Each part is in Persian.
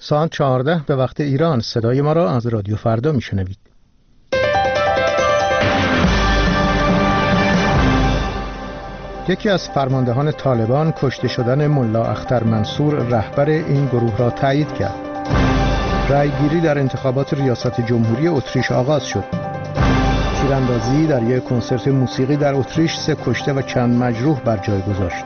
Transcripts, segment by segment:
ساعت 14 به وقت ایران. صدای ما را از رادیو فردا میشنوید. یکی از فرماندهان طالبان کشته شدن ملا اختر منصور رهبر این گروه را تایید کرد. رأیگیری در انتخابات ریاست جمهوری اتریش آغاز شد. تیراندازی در یک کنسرت موسیقی در اتریش 3 کشته و چند مجروح بر جای گذاشت.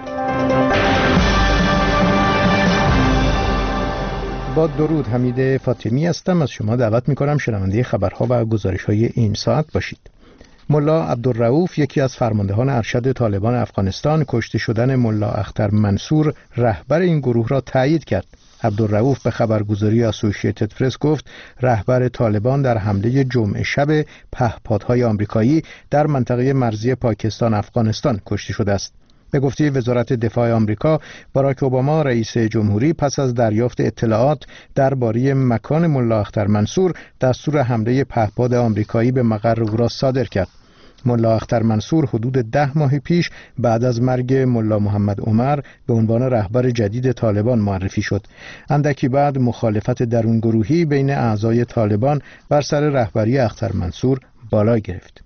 با درود، حمید فاطمی هستم. از شما دعوت می‌کنم شنونده خبرها و گزارش‌های این ساعت باشید. ملا عبدالرؤوف، یکی از فرماندهان ارشد طالبان افغانستان، کشته شدن ملا اختر منصور رهبر این گروه را تایید کرد. عبدالرؤوف به خبرگزاری اسوسییتد پرس گفت رهبر طالبان در حمله جمعه شب پهپادهای آمریکایی در منطقه مرزی پاکستان افغانستان کشته شده است. به گفته وزارت دفاع آمریکا، باراک اوباما رئیس جمهوری پس از دریافت اطلاعات درباره مکان ملا اختر منصور دستور حمله پهپاد آمریکایی به مقر او را صادر کرد. ملا اختر منصور حدود 10 ماه پیش بعد از مرگ ملا محمد عمر به عنوان رهبر جدید طالبان معرفی شد. اندکی بعد مخالفت درونگروهی بین اعضای طالبان بر سر رهبری اختر منصور بالا گرفت.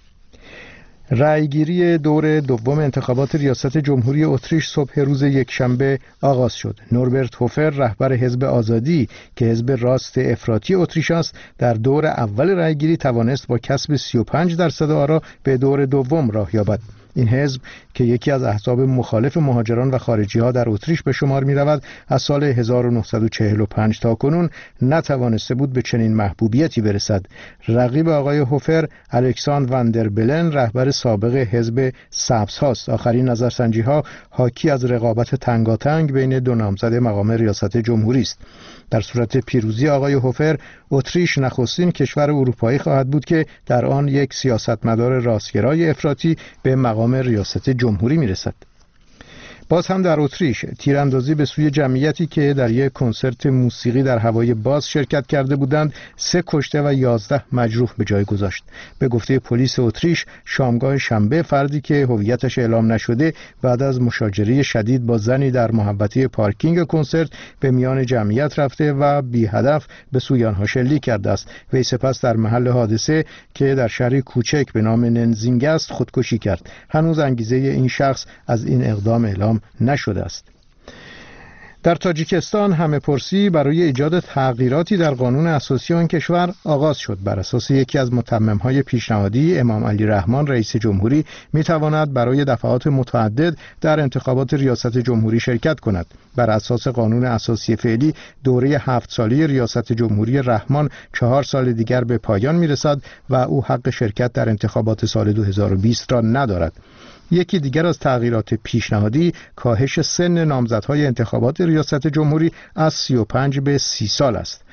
رأیگیری دور دوم انتخابات ریاست جمهوری اتریش صبح روز یکشنبه آغاز شد. نوربرت هوفر، رهبر حزب آزادی که حزب راست افراطی اتریش است، در دور اول رأیگیری توانست با کسب 35% آرا به دور دوم راه یابد. این حزب که یکی از احزاب مخالف مهاجران و خارجی‌ها در اتریش به شمار می‌رود، از سال 1945 تا کنون نتوانسته بود به چنین محبوبیتی برسد. رقیب آقای هوفر، الکساندر واندر بلن، رهبر سابق حزب سبز هاست. آخرین نظرسنجی‌ها حاکی از رقابت تنگاتنگ بین دو نامزد مقام ریاست جمهوری است. در صورت پیروزی آقای هوفر، اتریش نخستین کشور اروپایی خواهد بود که در آن یک سیاستمدار راستگرای افراطی به مقام ریاست جمهوری میرسد. باز هم در اتریش تیراندازی به سوی جمعیتی که در یک کنسرت موسیقی در هوای باز شرکت کرده بودند 3 کشته و 11 مجروح به جای گذاشت. به گفته پلیس اتریش، شامگاه شنبه فردی که هویتش اعلام نشده بعد از مشاجره شدید با زنی در محوطه پارکینگ کنسرت به میان جمعیت رفته و بی هدف به سوی آنها شلیک کرده است. وی سپس در محل حادثه که در شهری کوچک به نام ننزینگ است خودکشی کرد. هنوز انگیزه این شخص از این اقدام اعلام نشده است. در تاجیکستان همه پرسی برای ایجاد تغییراتی در قانون اساسی آن کشور آغاز شد. بر اساس یکی از متمم‌های پیشنهادی، امام علی رحمان رئیس جمهوری می‌تواند برای دفعات متعدد در انتخابات ریاست جمهوری شرکت کند. بر اساس قانون اساسی فعلی، دوره 7 ساله ریاست جمهوری رحمان 4 سال دیگر به پایان می‌رسد و او حق شرکت در انتخابات سال 2020 را ندارد. یکی دیگر از تغییرات پیشنهادی کاهش سن نامزدهای انتخابات ریاست جمهوری از 35 به 30 سال است.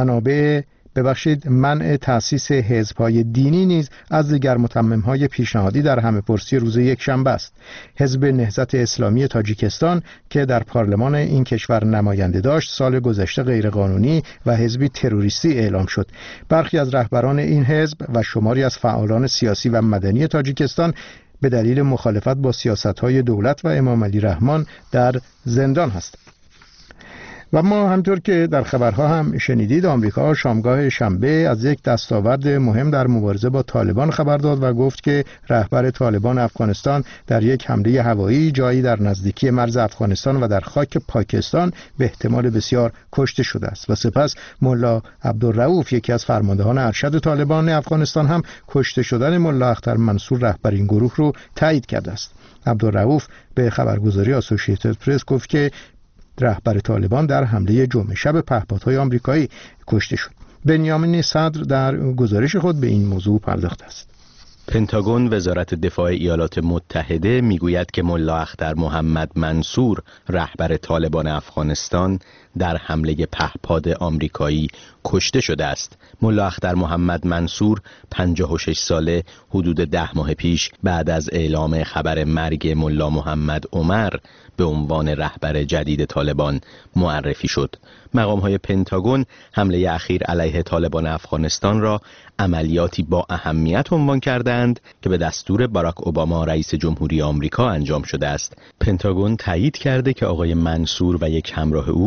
منع تأسیس حزب‌های دینی نیز از دیگر متمم‌های پیشنهادی در همه پرسی روز یکشنبه است. حزب نهضت اسلامی تاجیکستان که در پارلمان این کشور نماینده داشت، سال گذشته غیرقانونی و حزبی تروریستی اعلام شد. برخی از رهبران این حزب و شماری از فعالان سیاسی و مدنی تاجیکستان به دلیل مخالفت با سیاست‌های دولت و امام علی رحمان در زندان هستند. و ما همطور که در خبرها هم شنیدید، آمریکا شامگاه شنبه از یک دستاورد مهم در مبارزه با طالبان خبر داد و گفت که رهبر طالبان افغانستان در یک حمله هوایی جایی در نزدیکی مرز افغانستان و در خاک پاکستان به احتمال بسیار کشته شده است. و سپس ملا عبدالرؤوف، یکی از فرماندهان ارشد طالبان افغانستان، هم کشته شدن ملا اختر منصور رهبر این گروه رو تایید کرده است. عبدالرؤوف به خبرگزاری اسوسییتد پرس گفت که رهبر طالبان در حمله جمعه شب پهپادهای آمریکایی کشته شد. بنیامین صدر در گزارش خود به این موضوع پرداخته است. پنتاگون، وزارت دفاع ایالات متحده، میگوید که ملا اختر محمد منصور، رهبر طالبان افغانستان، در حمله پهپاد آمریکایی کشته شده است. ملا اختر محمد منصور 56 ساله حدود 10 ماه پیش بعد از اعلام خبر مرگ ملا محمد عمر به عنوان رهبر جدید طالبان معرفی شد. مقام‌های پنتاگون حمله اخیر علیه طالبان افغانستان را عملیاتی با اهمیت عنوان کردند که به دستور باراک اوباما رئیس جمهوری آمریکا انجام شده است. پنتاگون تایید کرده که آقای منصور و یک همراه او در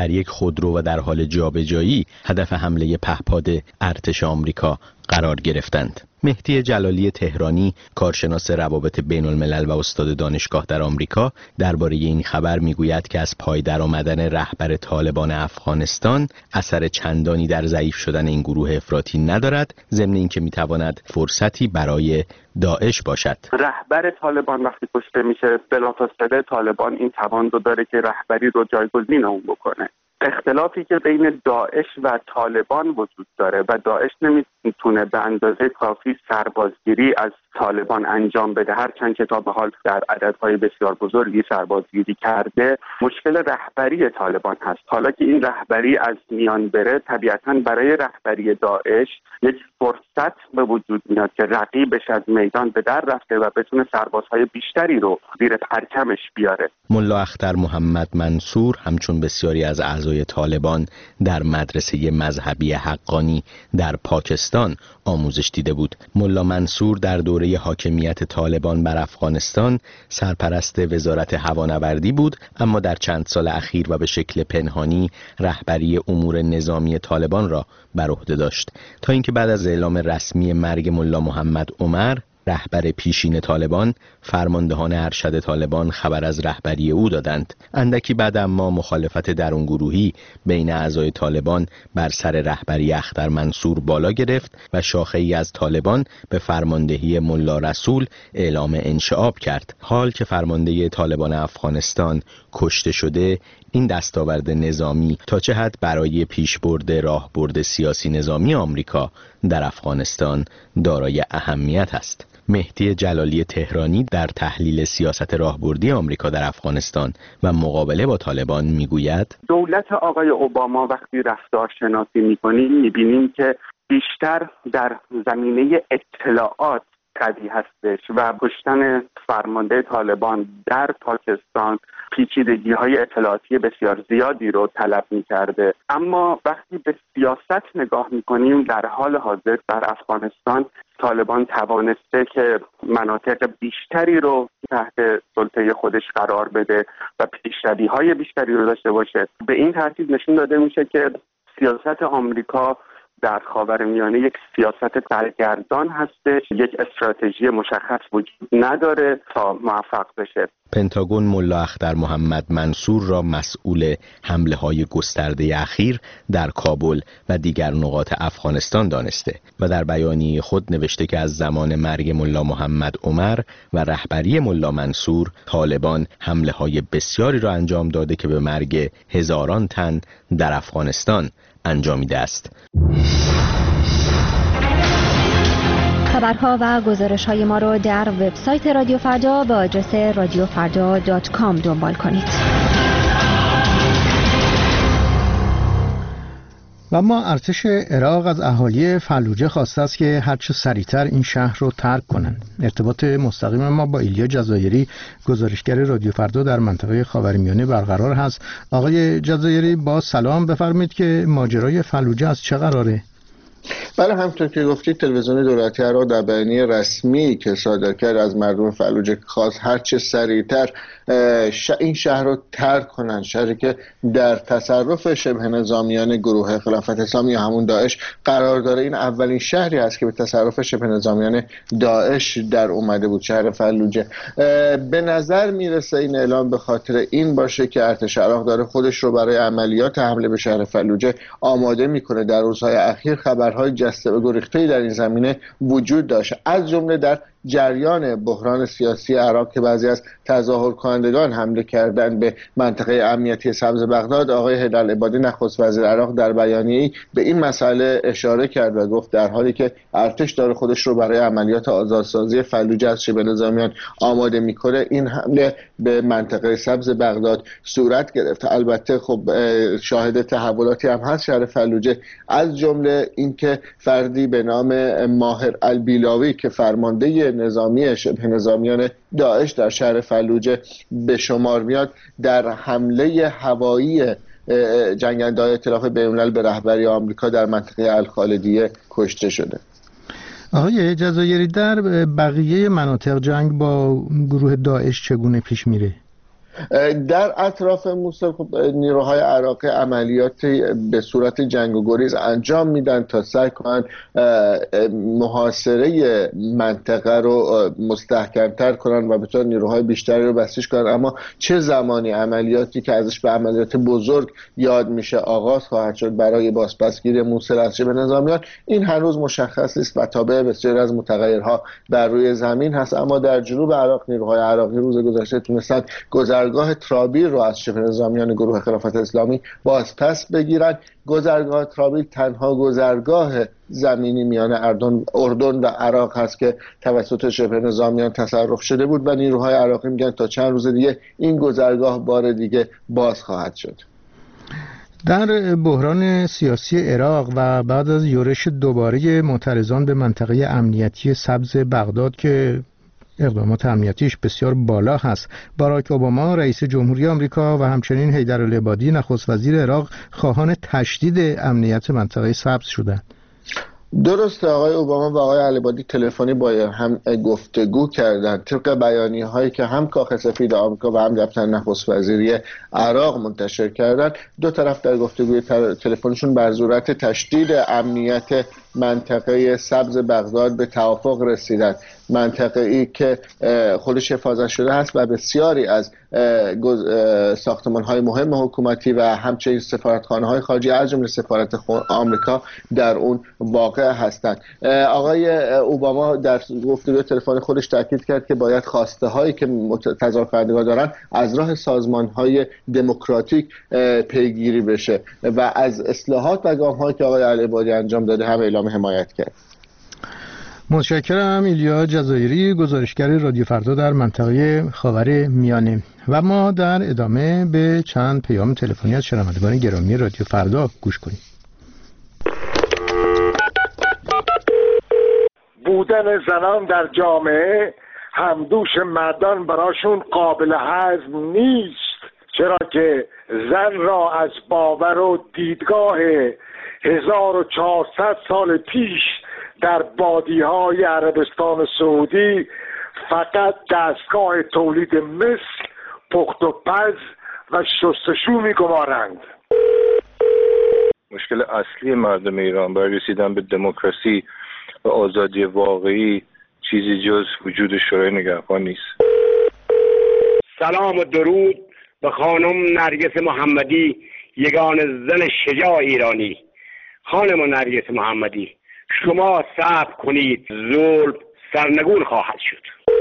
در یک خودرو و در حال جابجایی هدف حمله پهپاد ارتش آمریکا قرار گرفتند. مهدی جلالی تهرانی، کارشناس روابط بین الملل و استاد دانشگاه در آمریکا، درباره این خبر میگوید که از پای درآمدن رهبر طالبان افغانستان اثر چندانی در ضعیف شدن این گروه افراطی ندارد، ضمن اینکه میتواند فرصتی برای داعش باشد. رهبر طالبان وقتی کشته میشه، بلافاصله طالبان این توان رو داره که رهبری رو جایگزین اون بکنه. اختلافی که بین داعش و طالبان وجود داره و داعش نمیتونه به اندازه کافی سربازگیری از طالبان انجام بده، هرچند که تا به حال در عددهای بسیار بزرگی سربازگیری کرده، مشکل رهبری طالبان هست. حالا که این رهبری از میان بره، طبیعتاً برای رهبری داعش یک فرصت به وجود میاد که رقیبش از میدان به در رفته و بتونه سربازهای بیشتری رو زیر پرچمش بیاره. ملا اختر محمد منصور همچون بسیاری از اعضای طالبان در مدرسه مذهبی حقانی در پاکستان آموزش دیده بود. ملا منصور در دوره حاکمیت طالبان بر افغانستان سرپرست وزارت هوانوردی بود، اما در چند سال اخیر و به شکل پنهانی رهبری امور نظامی طالبان را بر عهده داشت، تا اینکه بعد از اعلام رسمی مرگ ملا محمد عمر رهبر پیشین طالبان، فرماندهان ارشد طالبان خبر از رهبری او دادند. اندکی بعد اما مخالفت درونگروهی بین اعضای طالبان بر سر رهبری اختر منصور بالا گرفت و شاخه‌ای از طالبان به فرماندهی ملا رسول اعلام انشعاب کرد. حال که فرمانده طالبان افغانستان کشته شده، این دستاورد نظامی تا چه حد برای پیشبرد راهبرد سیاسی نظامی آمریکا در افغانستان دارای اهمیت است. مهدی جلالی تهرانی در تحلیل سیاست راهبردی آمریکا در افغانستان و مقابله با طالبان میگوید دولت آقای اوباما وقتی رفتار شناسی میکنیم میبینیم که بیشتر در زمینه اطلاعات قوی هستش و کشتن فرمانده طالبان در پاکستان پیچیدگی‌های اطلاعاتی بسیار زیادی رو طلب می‌کرده. اما وقتی به سیاست نگاه می‌کنیم، در حال حاضر در افغانستان طالبان توانسته که مناطق بیشتری رو تحت سلطه خودش قرار بده و پیشروی‌های بیشتری رو داشته باشه. به این ترتیب نشون داده میشه که سیاست آمریکا در خاورمیانه یک سیاست سرگردان هستش، یک استراتژی مشخص وجود نداره تا موفق بشه. پنتاگون ملا اختر محمد منصور را مسئول حمله‌های گسترده اخیر در کابل و دیگر نقاط افغانستان دانسته و در بیانیه خود نوشته که از زمان مرگ ملا محمد عمر و رهبری ملا منصور، طالبان حمله‌های بسیاری را انجام داده که به مرگ هزاران تن در افغانستان انجامیده است. خبرها و گزارش‌های ما را در وبسایت رادیو فردا با آدرس radiofarda.com دنبال کنید. و اما ارتش عراق از اهالی فلوجه خواسته است که هرچه سریعتر این شهر رو ترک کنند. ارتباط مستقیم ما با ایلیا جزایری، گزارشگر رادیو فردا در منطقه خاورمیانه برقرار هست. آقای جزایری با سلام، بفرمایید که ماجرای فلوجه از چه قراره؟ بله، همونطور که گفتید تلویزیون دولتی عراق در بیانیه رسمی که صادر کرد از مردم فلوجه خواست هرچه سریعتر این شهر رو ترک کنند، شهری که در تصرف شبه نظامیان گروه خلافت اسلامی یا همون داعش قرار داره. این اولین شهری است که به تصرف شبه نظامیان داعش در اومده بود، شهر فلوجه. به نظر میرسه این اعلام به خاطر این باشه که ارتش عراق داره خودش رو برای عملیات حمله به شهر فلوجه آماده میکنه. در روزهای اخیر خبرهای جسته و گریخته‌ای در این زمینه وجود داشت، از جمله در جریان بحران سیاسی عراق که بعضی از تظاهرکنندگان حمله کردن به منطقه امنیتی سبز بغداد. آقای حیدرالعبادی نخست وزیر عراق در بیانیه‌ای به این مسئله اشاره کرد و گفت در حالی که ارتش داره خودش رو برای عملیات آزادسازی فلوجه از شبه نظامیان آماده میکنه، این حمله به منطقه سبز بغداد صورت گرفت. البته خب شاهد تحولاتی هم هست شهر فلوجه، از جمله اینکه فردی به نام ماهر البیلاوی که فرمانده نظامی شبه نظامیان داعش در شهر فلوجه به شمار میاد، در حمله هوایی جنگنده‌های ائتلاف بین‌الملل به رهبری آمریکا در منطقه الخالدیه کشته شده. آقای جزایری، در بقیه مناطق جنگ با گروه داعش چگونه پیش میره؟ در اطراف موسول خب نیروهای عراقی عملیات به صورت جنگ و گریز انجام میدن تا سعی کنن محاصره منطقه رو مستحکمتر کنن و بتونن نیروهای بیشتری رو بسیج کنن، اما چه زمانی عملیاتی که ازش به عملیات بزرگ یاد میشه آغاز خواهد شد برای بازپسگیری موسول از شبه نظامیان، این هنوز مشخص نیست و تابع بسیاری از متغیرها بر روی زمین هست. اما در جنوب عراق نیروهای عراقی روز گذشته تونستن گذرگاه ترابیل رو از شبه نظامیان گروه خلافت اسلامی بازپس بگیرن. گذرگاه ترابیل تنها گذرگاه زمینی میان اردن و عراق هست که توسط شبه نظامیان تصرف شده بود و نیروهای عراقی میگن تا چند روز دیگه این گذرگاه بار دیگه باز خواهد شد. در بحران سیاسی عراق و بعد از یورش دوباره معترضان به منطقه امنیتی سبز بغداد که اقدامات امنیتیش بسیار بالا هست، باراک اوباما رئیس جمهوری آمریکا و همچنین حیدرالعبادی نخست وزیر عراق خواهان تشدید امنیت منطقه سبز شدند. درسته، آقای اوباما و آقای العبادی تلفنی با هم گفتگو کردند. طبق بیانیه هایی که هم کاخ سفید آمریکا و هم دفتر نخست وزیری عراق منتشر کردند، دو طرف در گفتگوی تلفنیشون بر ضرورت تشدید امنیت منطقه سبز بغداد به توافق رسیدند. منطقه ای که خودش حفاظت شده هست و بسیاری از ساختمان های مهم حکومتی و همچنین سفارتخانه های خارجی از جمله سفارت آمریکا در اون واقع هستند. آقای اوباما در گفتگوی تلفنی خودش تاکید کرد که باید خواسته هایی که تظاهر کنندگان دارن از راه سازمان های دموکراتیک پیگیری بشه و از اصلاحات و گام هایی که آقای العبادی انجام داده هم اعلام حمایت کرد. متشکرم. ایلیا جزایری، گزارشگر رادیو فردا در منطقه خاور میانه. و ما در ادامه به چند پیام تلفنی از شنوندگان گرامی رادیو فردا گوش کنیم. بودن زنان در جامعه همدوش مردان براشون قابل هضم نیست، چرا که زن را از باور و دیدگاه 1400 سال پیش در بادی‌های عربستان سعودی فقط دستگاه تولید مسک، پخت و پز و شستشو می‌گمارند. مشکل اصلی مردم ایران برای رسیدن به دموکراسی و آزادی واقعی چیزی جز وجود شورای نگهبان نیست. سلام و درود به خانم نرگس محمدی، یگان زن شجاع ایرانی. خانم نرگس محمدی، شما صبر کنید، ظلم سرنگون خواهد شد.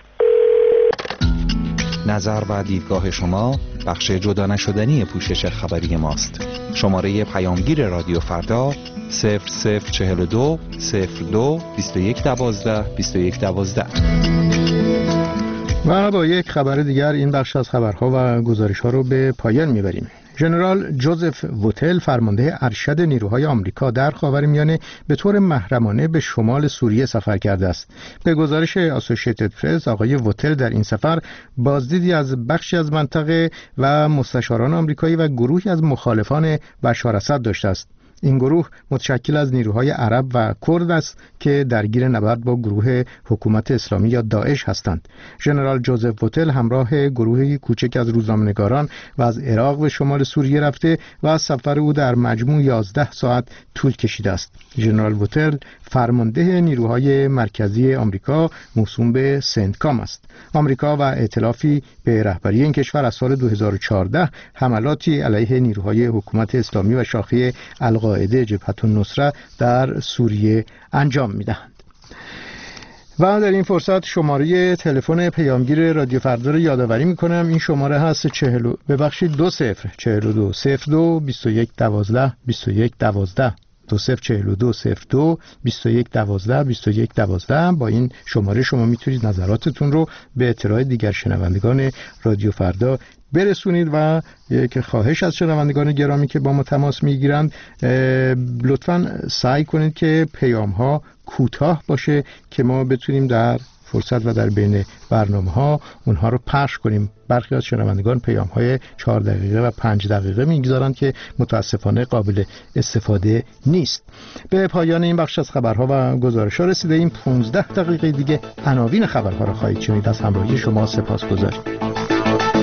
نظر و دیدگاه شما بخش جدا نشدنی پوشش خبری ماست. شماره پیامگیر رادیو فردا 0042 02 21 12 21 12. و با یک خبر دیگر این بخش از خبرها و گزارش‌ها رو به پایان می‌بریم. ژنرال جوزف ووتل، فرمانده ارشد نیروهای آمریکا در خاورمیانه، به طور محرمانه به شمال سوریه سفر کرده است. به گزارش آسوشیتد پرس، آقای ووتل در این سفر بازدیدی از بخشی از منطقه و مستشاران آمریکایی و گروهی از مخالفان بشار اسد داشته است. این گروه متشکل از نیروهای عرب و کرد است که درگیر نبرد با گروه حکومت اسلامی یا داعش هستند. ژنرال جوزف ووتل همراه گروهی کوچک از روزنامه‌نگاران و از عراق به شمال سوریه رفته و از سفر او در مجموع 11 ساعت طول کشیده است. ژنرال ووتل فرمانده نیروهای مرکزی آمریکا موسوم به سنتکام است. آمریکا و ائتلافی به رهبری این کشور از سال 2014 حملاتی علیه نیروهای حکومت اسلامی و شاخه القاعده جبهة النصره در سوریه انجام می‌دهند. و در این فرصت شماره تلفن پیامگیر رادیو فردا رو یادآوری می‌کنم. این شماره هست 42 02 21 12 21 12 2042 02 21 12 21 12. با این شماره شما میتونید نظراتتون رو به اطلاع دیگر شنوندگان رادیو فردا برسونید و یک خواهش از شنوندگان گرامی که با ما تماس میگیرند، لطفاً سعی کنید که پیام ها کوتاه باشه که ما بتونیم در فرصت و در بین برنامه‌ها اونها رو پخش کنیم. برخی از شنوندگان پیام‌های 4 دقیقه و 5 دقیقه می‌گذارند که متاسفانه قابل استفاده نیست. به پایان این بخش از خبرها و گزارش‌ها رسیده ایم. 15 دقیقه دیگه عناوین خبرها رو خواهید شنید. از همراهی شما سپاسگزاریم.